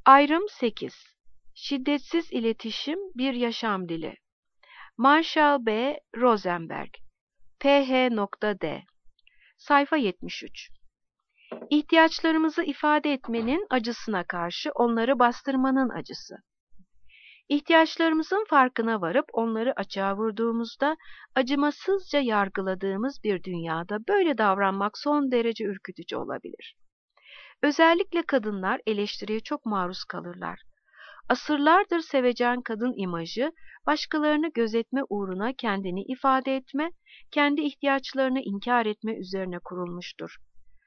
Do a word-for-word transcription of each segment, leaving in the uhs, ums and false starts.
Ayrım sekiz. Şiddetsiz iletişim bir yaşam dili. Marshall B. Rosenberg, P H D. Sayfa yetmiş üç. İhtiyaçlarımızı ifade etmenin acısına karşı onları bastırmanın acısı. İhtiyaçlarımızın farkına varıp onları açığa vurduğumuzda acımasızca yargıladığımız bir dünyada böyle davranmak son derece ürkütücü olabilir. Özellikle kadınlar eleştiriye çok maruz kalırlar. Asırlardır sevecen kadın imajı, başkalarını gözetme uğruna kendini ifade etme, kendi ihtiyaçlarını inkar etme üzerine kurulmuştur.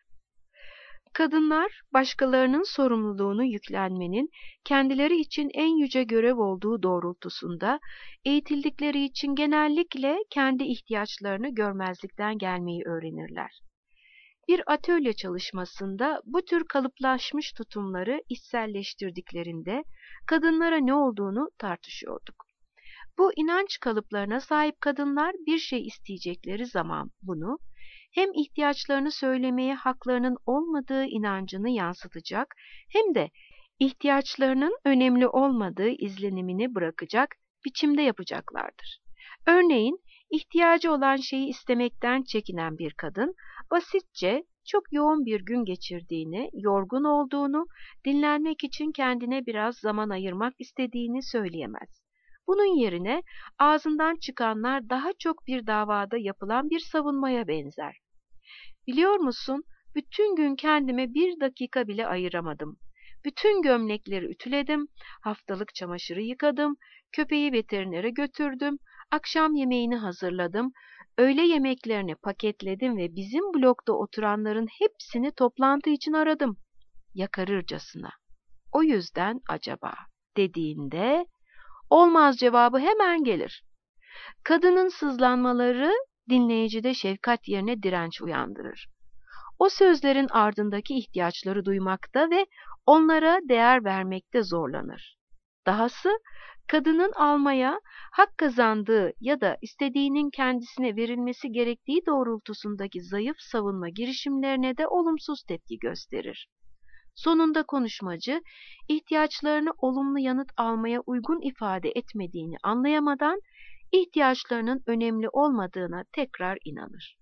Kadınlar, başkalarının sorumluluğunu yüklenmenin kendileri için en yüce görev olduğu doğrultusunda, eğitildikleri için genellikle kendi ihtiyaçlarını görmezlikten gelmeyi öğrenirler. Bir atölye çalışmasında bu tür kalıplaşmış tutumları içselleştirdiklerinde kadınlara ne olduğunu tartışıyorduk. Bu inanç kalıplarına sahip kadınlar bir şey isteyecekleri zaman bunu, hem ihtiyaçlarını söylemeye haklarının olmadığı inancını yansıtacak hem de ihtiyaçlarının önemli olmadığı izlenimini bırakacak biçimde yapacaklardır. Örneğin, ihtiyacı olan şeyi istemekten çekinen bir kadın, basitçe çok yoğun bir gün geçirdiğini, yorgun olduğunu, dinlenmek için kendine biraz zaman ayırmak istediğini söyleyemez. Bunun yerine ağzından çıkanlar daha çok bir davada yapılan bir savunmaya benzer. Biliyor musun, bütün gün kendime bir dakika bile ayıramadım. Bütün gömlekleri ütüledim, haftalık çamaşırı yıkadım, köpeği veterinere götürdüm, akşam yemeğini hazırladım, öğle yemeklerini paketledim ve bizim blokta oturanların hepsini toplantı için aradım. Yakarırcasına. O yüzden acaba dediğinde olmaz cevabı hemen gelir. Kadının sızlanmaları dinleyicide şefkat yerine direnç uyandırır. O sözlerin ardındaki ihtiyaçları duymakta ve onlara değer vermekte zorlanır. Dahası kadının almaya, hak kazandığı ya da istediğinin kendisine verilmesi gerektiği doğrultusundaki zayıf savunma girişimlerine de olumsuz tepki gösterir. Sonunda konuşmacı, ihtiyaçlarını olumlu yanıt almaya uygun ifade etmediğini anlayamadan, ihtiyaçlarının önemli olmadığına tekrar inanır.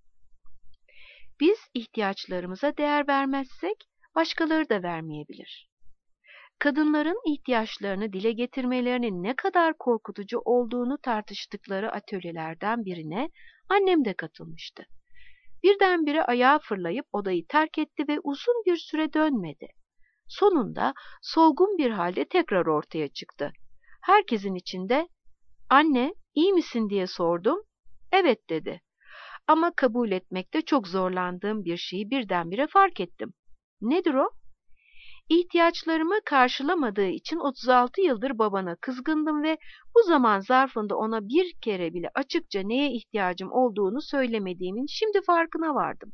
Biz ihtiyaçlarımıza değer vermezsek, başkaları da vermeyebilir. Kadınların ihtiyaçlarını dile getirmelerinin ne kadar korkutucu olduğunu tartıştıkları atölyelerden birine annem de katılmıştı. Birdenbire ayağa fırlayıp odayı terk etti ve uzun bir süre dönmedi. Sonunda solgun bir halde tekrar ortaya çıktı. Herkesin içinde, "Anne, iyi misin?" diye sordum. "Evet." dedi. Ama kabul etmekte çok zorlandığım bir şeyi birdenbire fark ettim. Nedir o? İhtiyaçlarımı karşılamadığı için otuz altı yıldır babana kızgındım ve bu zaman zarfında ona bir kere bile açıkça neye ihtiyacım olduğunu söylemediğimin şimdi farkına vardım.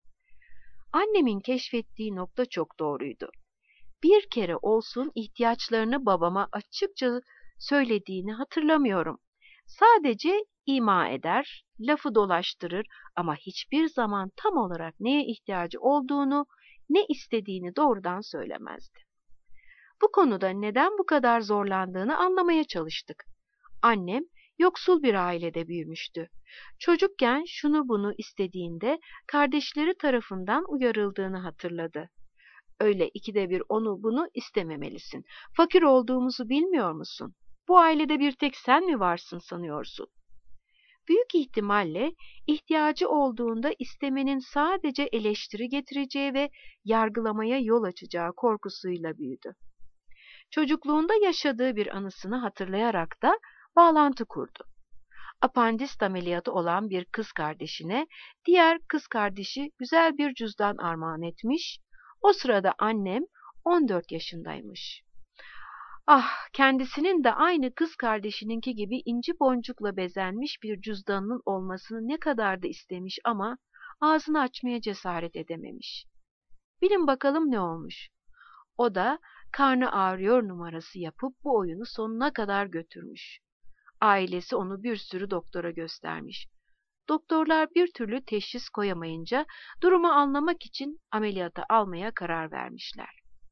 Annemin keşfettiği nokta çok doğruydu. Bir kere olsun ihtiyaçlarını babama açıkça söylediğini hatırlamıyorum. Sadece ima eder, lafı dolaştırır ama hiçbir zaman tam olarak neye ihtiyacı olduğunu, ne istediğini doğrudan söylemezdi. Bu konuda neden bu kadar zorlandığını anlamaya çalıştık. Annem yoksul bir ailede büyümüştü. Çocukken şunu bunu istediğinde kardeşleri tarafından uyarıldığını hatırladı. "Öyle ikide bir onu bunu istememelisin. Fakir olduğumuzu bilmiyor musun? Bu ailede bir tek sen mi varsın sanıyorsun?" Büyük ihtimalle ihtiyacı olduğunda istemenin sadece eleştiri getireceği ve yargılamaya yol açacağı korkusuyla büyüdü. Çocukluğunda yaşadığı bir anısını hatırlayarak da bağlantı kurdu. Apandist ameliyatı olan bir kız kardeşine diğer kız kardeşi güzel bir cüzdan armağan etmiş. O sırada annem on dört yaşındaymış. Ah, kendisinin de aynı kız kardeşininki gibi inci boncukla bezenmiş bir cüzdanının olmasını ne kadar da istemiş ama ağzını açmaya cesaret edememiş. Bilin bakalım ne olmuş? O da karnı ağrıyor numarası yapıp bu oyunu sonuna kadar götürmüş. Ailesi onu bir sürü doktora göstermiş. Doktorlar bir türlü teşhis koyamayınca durumu anlamak için ameliyata almaya karar vermişler.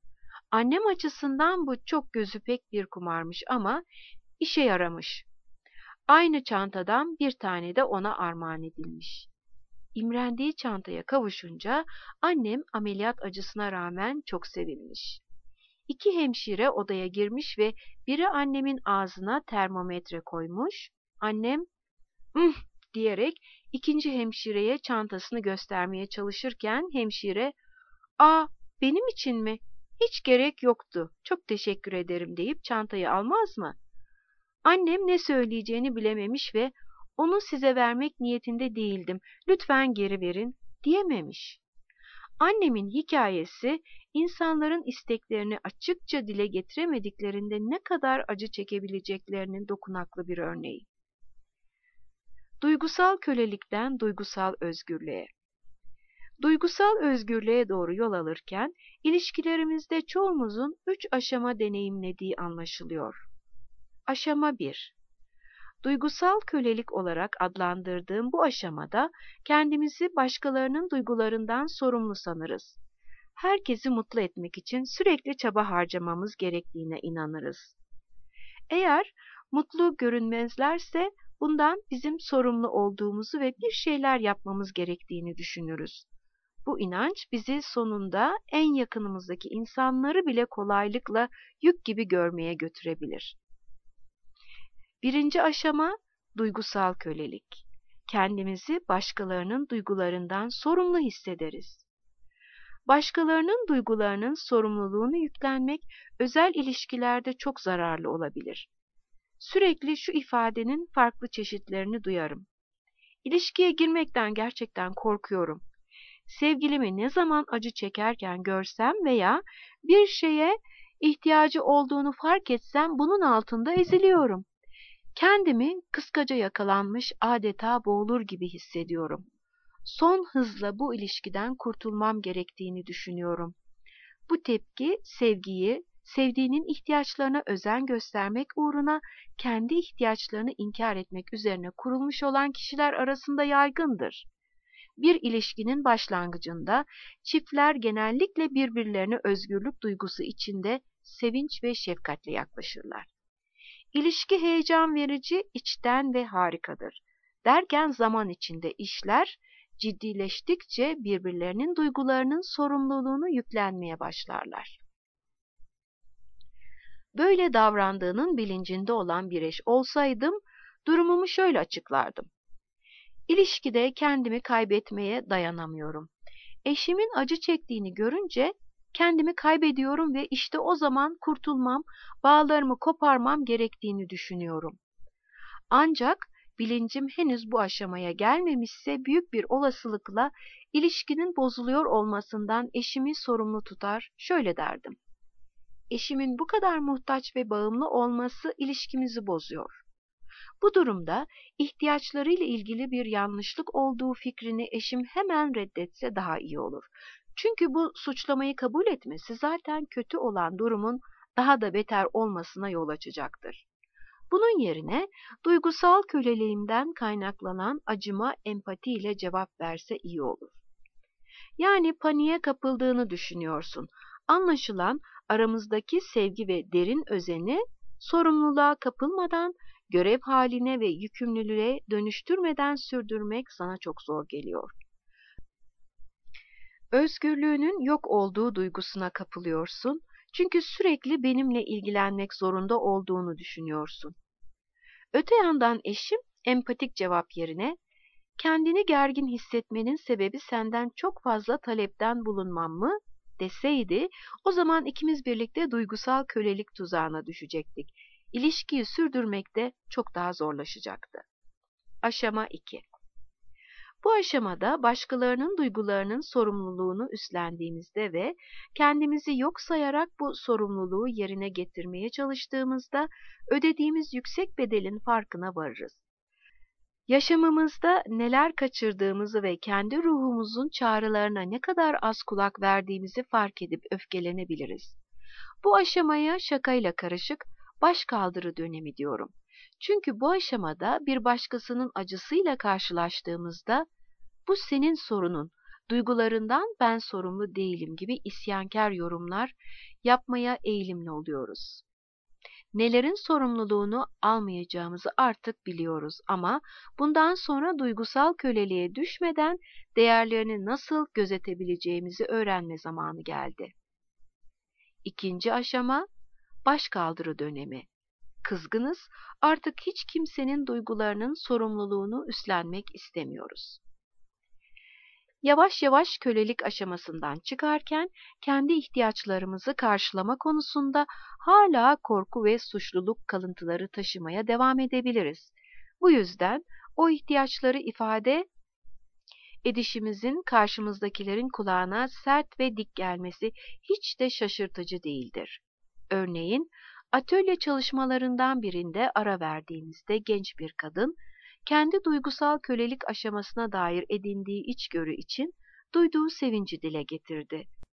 Annem açısından bu çok gözü pek bir kumarmış ama işe yaramış. Aynı çantadan bir tane de ona armağan edilmiş. İmrendiği çantaya kavuşunca annem ameliyat acısına rağmen çok sevinmiş. İki hemşire odaya girmiş ve biri annemin ağzına termometre koymuş. Annem "ıh" diyerek ikinci hemşireye çantasını göstermeye çalışırken hemşire "Aa, benim için mi? Hiç gerek yoktu. Çok teşekkür ederim" deyip çantayı almaz mı? Annem ne söyleyeceğini bilememiş ve "Onu size vermek niyetinde değildim. Lütfen geri verin" diyememiş. Annemin hikayesi insanların isteklerini açıkça dile getiremediklerinde ne kadar acı çekebileceklerinin dokunaklı bir örneği. Duygusal kölelikten duygusal özgürlüğe. Duygusal özgürlüğe doğru yol alırken ilişkilerimizde çoğumuzun üç aşama deneyimlediği anlaşılıyor. Aşama bir. Duygusal kölelik olarak adlandırdığım bu aşamada kendimizi başkalarının duygularından sorumlu sanırız. Herkesi mutlu etmek için sürekli çaba harcamamız gerektiğine inanırız. Eğer mutlu görünmezlerse bundan bizim sorumlu olduğumuzu ve bir şeyler yapmamız gerektiğini düşünürüz. Bu inanç bizi sonunda en yakınımızdaki insanları bile kolaylıkla yük gibi görmeye götürebilir. Birinci aşama duygusal kölelik. Kendimizi başkalarının duygularından sorumlu hissederiz. Başkalarının duygularının sorumluluğunu yüklenmek özel ilişkilerde çok zararlı olabilir. Sürekli şu ifadenin farklı çeşitlerini duyarım. İlişkiye girmekten gerçekten korkuyorum. Sevgilimi ne zaman acı çekerken görsem veya bir şeye ihtiyacı olduğunu fark etsem bunun altında eziliyorum. Kendimi kıskaca yakalanmış, adeta boğulur gibi hissediyorum. Son hızla bu ilişkiden kurtulmam gerektiğini düşünüyorum. Bu tepki sevgiyi, sevdiğinin ihtiyaçlarına özen göstermek uğruna kendi ihtiyaçlarını inkar etmek üzerine kurulmuş olan kişiler arasında yaygındır. Bir ilişkinin başlangıcında çiftler genellikle birbirlerine özgürlük duygusu içinde sevinç ve şefkatle yaklaşırlar. İlişki heyecan verici, içten ve harikadır. Derken zaman içinde işler ciddileştikçe birbirlerinin duygularının sorumluluğunu yüklenmeye başlarlar. Böyle davrandığının bilincinde olan bir eş olsaydım, durumumu şöyle açıklardım. İlişkide kendimi kaybetmeye dayanamıyorum. Eşimin acı çektiğini görünce kendimi kaybediyorum ve işte o zaman kurtulmam, bağlarımı koparmam gerektiğini düşünüyorum. Ancak bilincim henüz bu aşamaya gelmemişse büyük bir olasılıkla ilişkinin bozuluyor olmasından eşimi sorumlu tutar, şöyle derdim. Eşimin bu kadar muhtaç ve bağımlı olması ilişkimizi bozuyor. Bu durumda ihtiyaçlarıyla ilgili bir yanlışlık olduğu fikrini eşim hemen reddetse daha iyi olur. Çünkü bu suçlamayı kabul etmesi zaten kötü olan durumun daha da beter olmasına yol açacaktır. Bunun yerine duygusal köleliğimden kaynaklanan acıma empatiyle cevap verse iyi olur. Yani paniğe kapıldığını düşünüyorsun. Anlaşılan aramızdaki sevgi ve derin özeni sorumluluğa kapılmadan, görev haline ve yükümlülüğe dönüştürmeden sürdürmek sana çok zor geliyor. Özgürlüğünün yok olduğu duygusuna kapılıyorsun. Çünkü sürekli benimle ilgilenmek zorunda olduğunu düşünüyorsun. Öte yandan eşim empatik cevap yerine kendini gergin hissetmenin sebebi senden çok fazla talepten bulunmam mı deseydi o zaman ikimiz birlikte duygusal kölelik tuzağına düşecektik. İlişkiyi sürdürmek de çok daha zorlaşacaktı. Aşama iki. Bu aşamada başkalarının duygularının sorumluluğunu üstlendiğimizde ve kendimizi yok sayarak bu sorumluluğu yerine getirmeye çalıştığımızda ödediğimiz yüksek bedelin farkına varırız. Yaşamımızda neler kaçırdığımızı ve kendi ruhumuzun çağrılarına ne kadar az kulak verdiğimizi fark edip öfkelenebiliriz. Bu aşamaya şakayla karışık başkaldırı dönemi diyorum. Çünkü bu aşamada bir başkasının acısıyla karşılaştığımızda bu senin sorunun, Duygularından ben sorumlu değilim gibi isyankar yorumlar yapmaya eğilimli oluyoruz. Nelerin sorumluluğunu almayacağımızı artık biliyoruz ama bundan sonra duygusal köleliğe düşmeden değerlerini nasıl gözetebileceğimizi öğrenme zamanı geldi. İkinci aşama, başkaldırı dönemi. Kızgınız, artık hiç kimsenin duygularının sorumluluğunu üstlenmek istemiyoruz. Yavaş yavaş kölelik aşamasından çıkarken kendi ihtiyaçlarımızı karşılama konusunda hala korku ve suçluluk kalıntıları taşımaya devam edebiliriz. Bu yüzden o ihtiyaçları ifade edişimizin karşımızdakilerin kulağına sert ve dik gelmesi hiç de şaşırtıcı değildir. Örneğin, atölye çalışmalarından birinde ara verdiğimizde genç bir kadın, kendi duygusal kölelik aşamasına dair edindiği içgörü için duyduğu sevinci dile getirdi.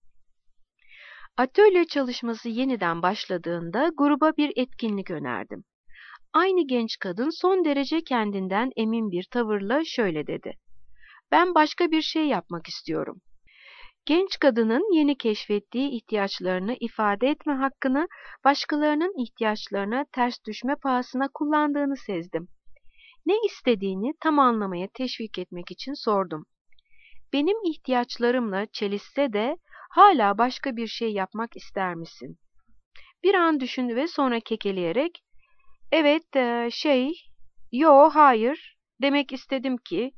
Atölye çalışması yeniden başladığında gruba bir etkinlik önerdim. Aynı genç kadın son derece kendinden emin bir tavırla şöyle dedi: "Ben başka bir şey yapmak istiyorum." Genç kadının yeni keşfettiği ihtiyaçlarını ifade etme hakkını başkalarının ihtiyaçlarına ters düşme pahasına kullandığını sezdim. Ne istediğini tam anlamaya teşvik etmek için sordum. Benim ihtiyaçlarımla çelişse de hala başka bir şey yapmak ister misin? Bir an düşündü ve sonra kekeleyerek, evet, e, şey, yo, hayır demek istedim ki,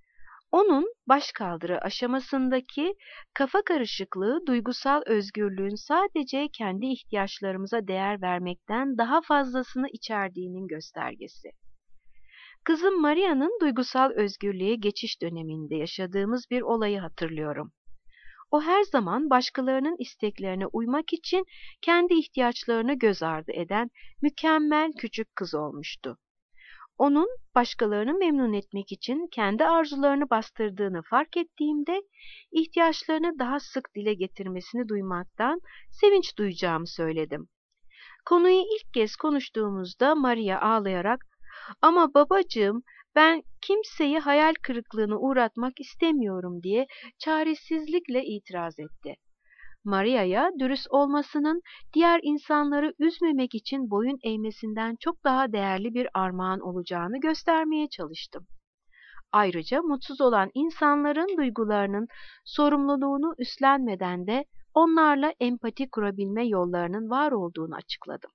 onun başkaldırı aşamasındaki kafa karışıklığı duygusal özgürlüğün sadece kendi ihtiyaçlarımıza değer vermekten daha fazlasını içerdiğinin göstergesi. Kızım Maria'nın duygusal özgürlüğe geçiş döneminde yaşadığımız bir olayı hatırlıyorum. O her zaman başkalarının isteklerine uymak için kendi ihtiyaçlarını göz ardı eden mükemmel küçük kız olmuştu. Onun başkalarını memnun etmek için kendi arzularını bastırdığını fark ettiğimde ihtiyaçlarını daha sık dile getirmesini duymaktan sevinç duyacağımı söyledim. Konuyu ilk kez konuştuğumuzda Maria ağlayarak, "Ama babacığım, ben kimseyi hayal kırıklığına uğratmak istemiyorum," diye çaresizlikle itiraz etti. Maria'ya dürüst olmasının diğer insanları üzmemek için boyun eğmesinden çok daha değerli bir armağan olacağını göstermeye çalıştım. Ayrıca mutsuz olan insanların duygularının sorumluluğunu üstlenmeden de onlarla empati kurabilme yollarının var olduğunu açıkladım.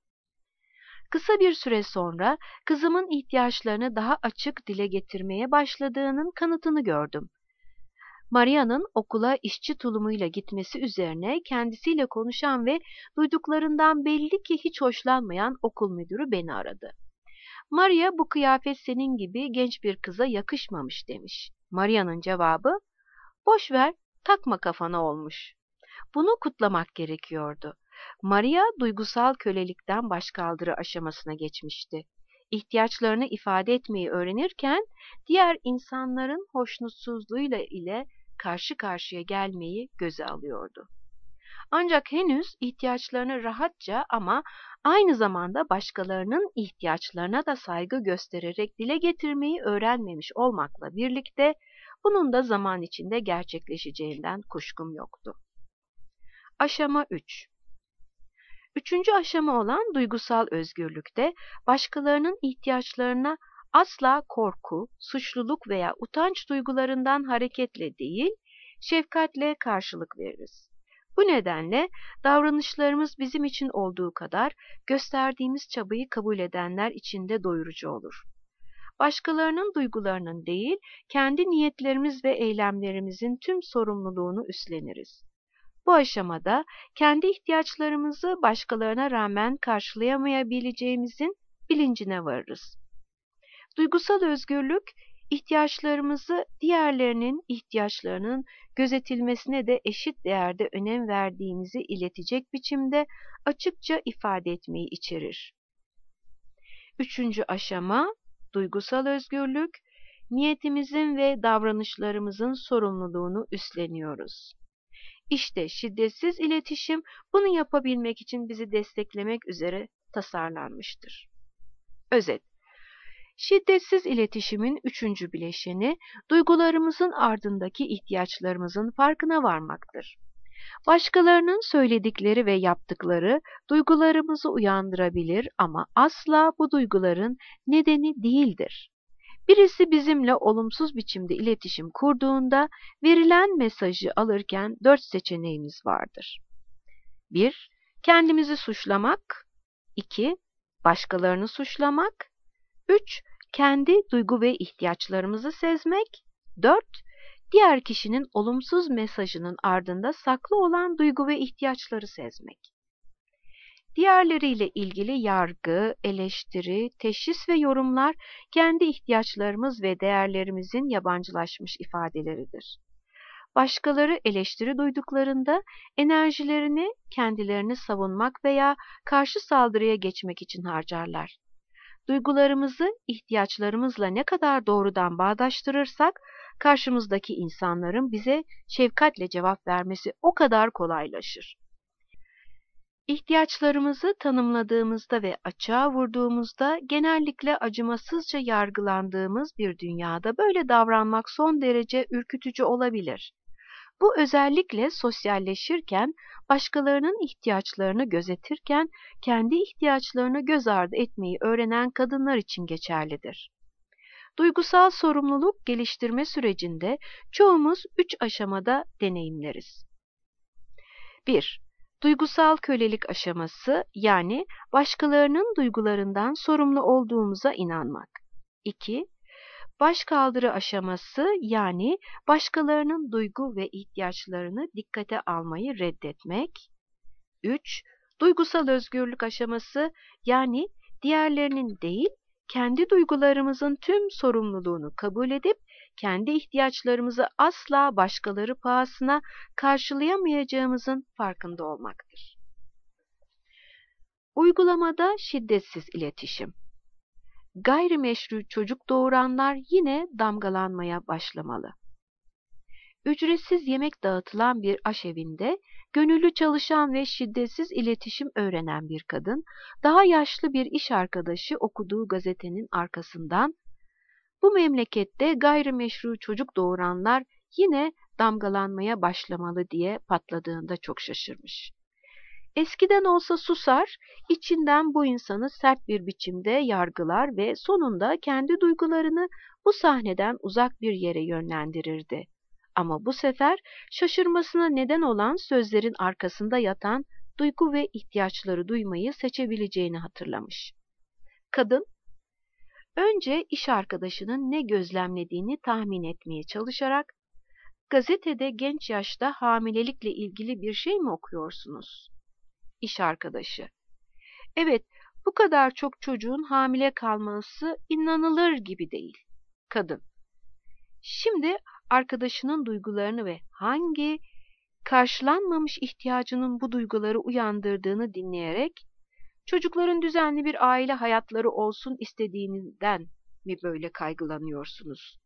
Kısa bir süre sonra kızımın ihtiyaçlarını daha açık dile getirmeye başladığının kanıtını gördüm. Maria'nın okula işçi tulumuyla gitmesi üzerine kendisiyle konuşan ve duyduklarından belli ki hiç hoşlanmayan okul müdürü beni aradı. "Maria, bu kıyafet senin gibi genç bir kıza yakışmamış," demiş. Maria'nın cevabı, "Boş ver, takma kafana," olmuş. Bunu kutlamak gerekiyordu. Maria duygusal kölelikten başkaldırı aşamasına geçmişti. İhtiyaçlarını ifade etmeyi öğrenirken diğer insanların hoşnutsuzluğuyla ile karşı karşıya gelmeyi göze alıyordu. Ancak henüz ihtiyaçlarını rahatça ama aynı zamanda başkalarının ihtiyaçlarına da saygı göstererek dile getirmeyi öğrenmemiş olmakla birlikte bunun da zaman içinde gerçekleşeceğinden kuşkum yoktu. Aşama üç. Üçüncü aşama olan duygusal özgürlükte başkalarının ihtiyaçlarına asla korku, suçluluk veya utanç duygularından hareketle değil, şefkatle karşılık veririz. Bu nedenle davranışlarımız bizim için olduğu kadar gösterdiğimiz çabayı kabul edenler için de doyurucu olur. Başkalarının duygularının değil, kendi niyetlerimiz ve eylemlerimizin tüm sorumluluğunu üstleniriz. Bu aşamada kendi ihtiyaçlarımızı başkalarına rağmen karşılayamayabileceğimizin bilincine varırız. Duygusal özgürlük, ihtiyaçlarımızı diğerlerinin ihtiyaçlarının gözetilmesine de eşit değerde önem verdiğimizi iletecek biçimde açıkça ifade etmeyi içerir. Üçüncü aşama, duygusal özgürlük, niyetimizin ve davranışlarımızın sorumluluğunu üstleniyoruz. İşte şiddetsiz iletişim bunu yapabilmek için bizi desteklemek üzere tasarlanmıştır. Özet: Şiddetsiz iletişimin üçüncü bileşeni, duygularımızın ardındaki ihtiyaçlarımızın farkına varmaktır. Başkalarının söyledikleri ve yaptıkları duygularımızı uyandırabilir ama asla bu duyguların nedeni değildir. Birisi bizimle olumsuz biçimde iletişim kurduğunda verilen mesajı alırken dört seçeneğimiz vardır. bir. Kendimizi suçlamak. iki. Başkalarını suçlamak. üç. Kendi duygu ve ihtiyaçlarımızı sezmek. dört. Diğer kişinin olumsuz mesajının ardında saklı olan duygu ve ihtiyaçları sezmek. Diğerleriyle ilgili yargı, eleştiri, teşhis ve yorumlar kendi ihtiyaçlarımız ve değerlerimizin yabancılaşmış ifadeleridir. Başkaları eleştiri duyduklarında enerjilerini kendilerini savunmak veya karşı saldırıya geçmek için harcarlar. Duygularımızı ihtiyaçlarımızla ne kadar doğrudan bağdaştırırsak, karşımızdaki insanların bize şefkatle cevap vermesi o kadar kolaylaşır. İhtiyaçlarımızı tanımladığımızda ve açığa vurduğumuzda genellikle acımasızca yargılandığımız bir dünyada böyle davranmak son derece ürkütücü olabilir. Bu özellikle sosyalleşirken, başkalarının ihtiyaçlarını gözetirken kendi ihtiyaçlarını göz ardı etmeyi öğrenen kadınlar için geçerlidir. Duygusal sorumluluk geliştirme sürecinde çoğumuz üç aşamada deneyimleriz. bir. Duygusal kölelik aşaması, yani başkalarının duygularından sorumlu olduğumuza inanmak. iki. Başkaldırı aşaması, yani başkalarının duygu ve ihtiyaçlarını dikkate almayı reddetmek. üç. Duygusal özgürlük aşaması, yani diğerlerinin değil, kendi duygularımızın tüm sorumluluğunu kabul edip kendi ihtiyaçlarımızı asla başkaları pahasına karşılayamayacağımızın farkında olmaktır. Uygulamada şiddetsiz iletişim. Gayrimeşru çocuk doğuranlar yine damgalanmaya başlamalı. Ücretsiz yemek dağıtılan bir aşevinde gönüllü çalışan ve şiddetsiz iletişim öğrenen bir kadın, daha yaşlı bir iş arkadaşı okuduğu gazetenin arkasından, "Bu memlekette gayrimeşru çocuk doğuranlar yine damgalanmaya başlamalı" diye patladığında çok şaşırmış. Eskiden olsa susar, içinden bu insanı sert bir biçimde yargılar ve sonunda kendi duygularını bu sahneden uzak bir yere yönlendirirdi. Ama bu sefer şaşırmasına neden olan sözlerin arkasında yatan duygu ve ihtiyaçları duymayı seçebileceğini hatırlamış. Kadın, önce iş arkadaşının ne gözlemlediğini tahmin etmeye çalışarak, "Gazetede genç yaşta hamilelikle ilgili bir şey mi okuyorsunuz?" İş arkadaşı, "Evet, bu kadar çok çocuğun hamile kalması inanılır gibi değil." Kadın, şimdi arkadaşının duygularını ve hangi karşılanmamış ihtiyacının bu duyguları uyandırdığını dinleyerek, "Çocukların düzenli bir aile hayatları olsun istediğinden mi böyle kaygılanıyorsunuz?"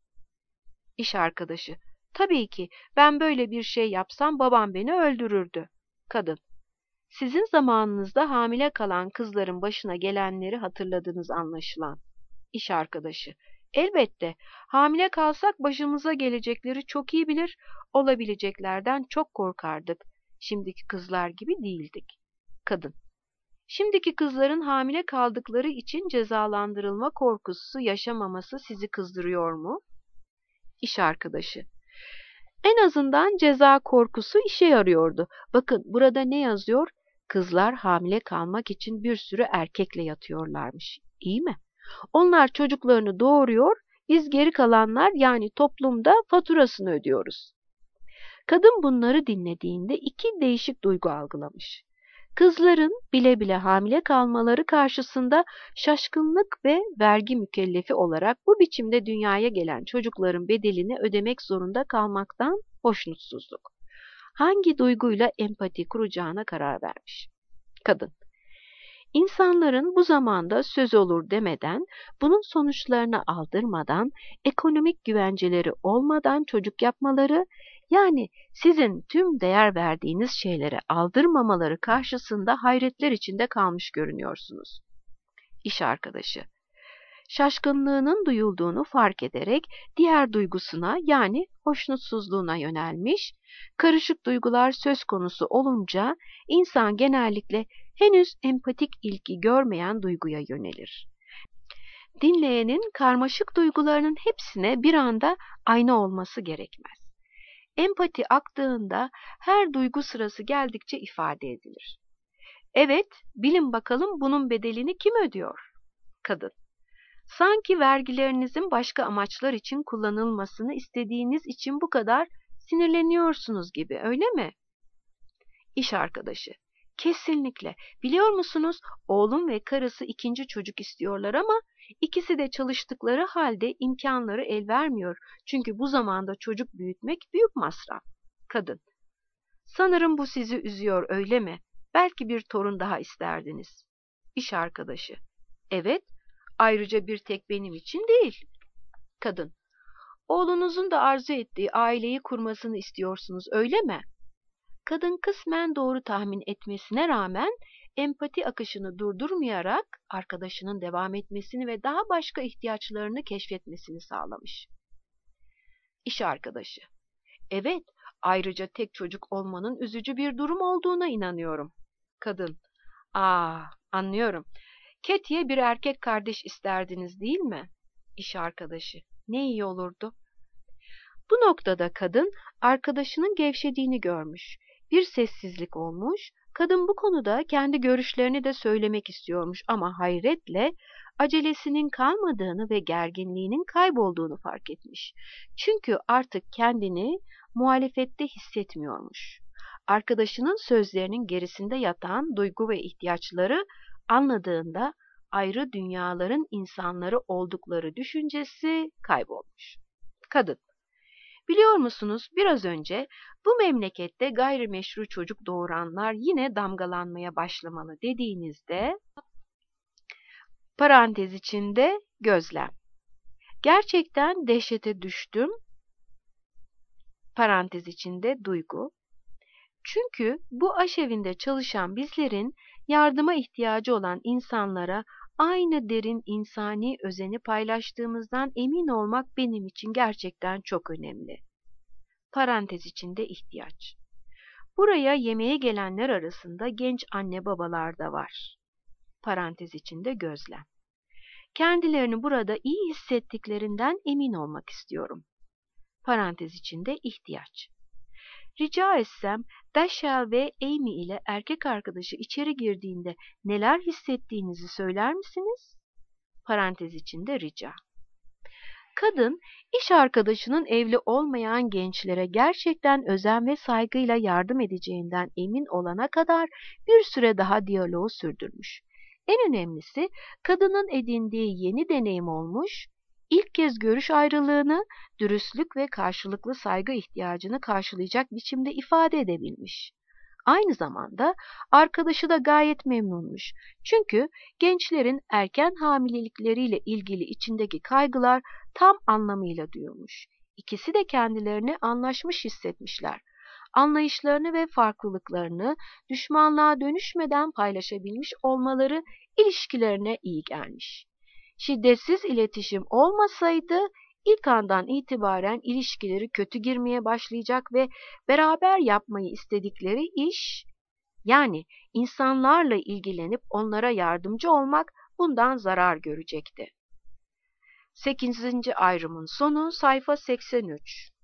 İş arkadaşı, "Tabii ki, ben böyle bir şey yapsam babam beni öldürürdü." Kadın, "Sizin zamanınızda hamile kalan kızların başına gelenleri hatırladınız anlaşılan." İş arkadaşı, "Elbette, hamile kalsak başımıza gelecekleri çok iyi bilir, olabileceklerden çok korkardık. Şimdiki kızlar gibi değildik." Kadın, "Şimdiki kızların hamile kaldıkları için cezalandırılma korkusu yaşamaması sizi kızdırıyor mu?" İş arkadaşı, "En azından ceza korkusu işe yarıyordu. Bakın burada ne yazıyor? Kızlar hamile kalmak için bir sürü erkekle yatıyorlarmış. İyi mi? Onlar çocuklarını doğuruyor, biz geri kalanlar yani toplumda faturasını ödüyoruz." Kadın bunları dinlediğinde iki değişik duygu algılamış. Kızların bile bile hamile kalmaları karşısında şaşkınlık ve vergi mükellefi olarak bu biçimde dünyaya gelen çocukların bedelini ödemek zorunda kalmaktan hoşnutsuzluk. Hangi duyguyla empati kuracağına karar vermiş. Kadın, İnsanların bu zamanda söz olur demeden, bunun sonuçlarını aldırmadan, ekonomik güvenceleri olmadan çocuk yapmaları, yani sizin tüm değer verdiğiniz şeylere aldırmamaları karşısında hayretler içinde kalmış görünüyorsunuz. İş arkadaşı, şaşkınlığının duyulduğunu fark ederek diğer duygusuna yani hoşnutsuzluğuna yönelmiş, karışık duygular söz konusu olunca insan genellikle henüz empatik ilgi görmeyen duyguya yönelir. Dinleyenin karmaşık duygularının hepsine bir anda aynı olması gerekmez. Empati aktığında her duygu sırası geldikçe ifade edilir. Evet, bilin bakalım bunun bedelini kim ödüyor? Kadın. Sanki vergilerinizin başka amaçlar için kullanılmasını istediğiniz için bu kadar sinirleniyorsunuz gibi, öyle mi? İş arkadaşı. Kesinlikle. Biliyor musunuz, oğlum ve karısı ikinci çocuk istiyorlar ama ikisi de çalıştıkları halde imkanları el vermiyor. Çünkü bu zamanda çocuk büyütmek büyük masraf. Kadın. Sanırım bu sizi üzüyor, öyle mi? Belki bir torun daha isterdiniz. İş arkadaşı. Evet, ayrıca bir tek benim için değil. Kadın. Oğlunuzun da arzu ettiği aileyi kurmasını istiyorsunuz, öyle mi? Kadın kısmen doğru tahmin etmesine rağmen empati akışını durdurmayarak arkadaşının devam etmesini ve daha başka ihtiyaçlarını keşfetmesini sağlamış. İş arkadaşı. Evet, ayrıca tek çocuk olmanın üzücü bir durum olduğuna inanıyorum. Kadın. Aa, anlıyorum. Katie'ye bir erkek kardeş isterdiniz, değil mi? İş arkadaşı. Ne iyi olurdu. Bu noktada kadın arkadaşının gevşediğini görmüş. Bir sessizlik olmuş. Kadın bu konuda kendi görüşlerini de söylemek istiyormuş ama hayretle acelesinin kalmadığını ve gerginliğinin kaybolduğunu fark etmiş. Çünkü artık kendini muhalefette hissetmiyormuş. Arkadaşının sözlerinin gerisinde yatan duygu ve ihtiyaçları anladığında ayrı dünyaların insanları oldukları düşüncesi kaybolmuş. Kadın. Biliyor musunuz, biraz önce bu memlekette gayrimeşru çocuk doğuranlar yine damgalanmaya başlamalı dediğinizde parantez içinde gözlem. Gerçekten dehşete düştüm parantez içinde duygu. Çünkü bu aşevinde çalışan bizlerin yardıma ihtiyacı olan insanlara aynı derin insani özeni paylaştığımızdan emin olmak benim için gerçekten çok önemli. Parantez içinde ihtiyaç. Buraya yemeğe gelenler arasında genç anne babalar da var. Parantez içinde gözlem. Kendilerini burada iyi hissettiklerinden emin olmak istiyorum. Parantez içinde ihtiyaç. Rica etsem Dashiell ve Amy ile erkek arkadaşı içeri girdiğinde neler hissettiğinizi söyler misiniz? Parantez içinde rica. Kadın, iş arkadaşının evli olmayan gençlere gerçekten özen ve saygıyla yardım edeceğinden emin olana kadar bir süre daha diyaloğu sürdürmüş. En önemlisi, kadının edindiği yeni deneyim olmuş, ilk kez görüş ayrılığını, dürüstlük ve karşılıklı saygı ihtiyacını karşılayacak biçimde ifade edebilmiş. Aynı zamanda arkadaşı da gayet memnunmuş. Çünkü gençlerin erken hamilelikleriyle ilgili içindeki kaygılar tam anlamıyla duyulmuş. İkisi de kendilerini anlaşmış hissetmişler. Anlayışlarını ve farklılıklarını düşmanlığa dönüşmeden paylaşabilmiş olmaları ilişkilerine iyi gelmiş. Şiddetsiz iletişim olmasaydı ilk andan itibaren ilişkileri kötü girmeye başlayacak ve beraber yapmayı istedikleri iş, yani insanlarla ilgilenip onlara yardımcı olmak bundan zarar görecekti. sekizinci ayrımın sonu sayfa seksen üç.